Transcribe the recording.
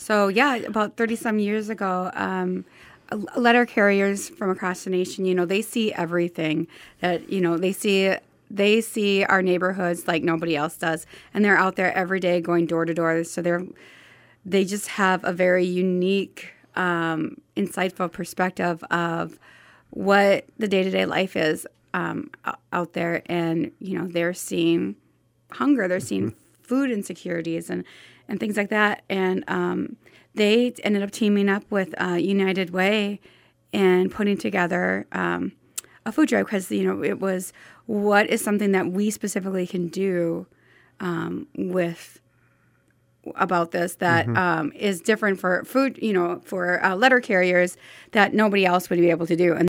So yeah, about 30 some years ago, letter carriers from across the nation, they see everything that, they see our neighborhoods like nobody else does. And they're out there every day going door to door. So they just have a very unique, insightful perspective of what the day-to-day life is out there. And, they're seeing hunger, they're seeing food insecurities and things like that. And they ended up teaming up with United Way and putting together a food drive because, it was what is something that we specifically can do with about this that is different for food, for letter carriers that nobody else would be able to do. And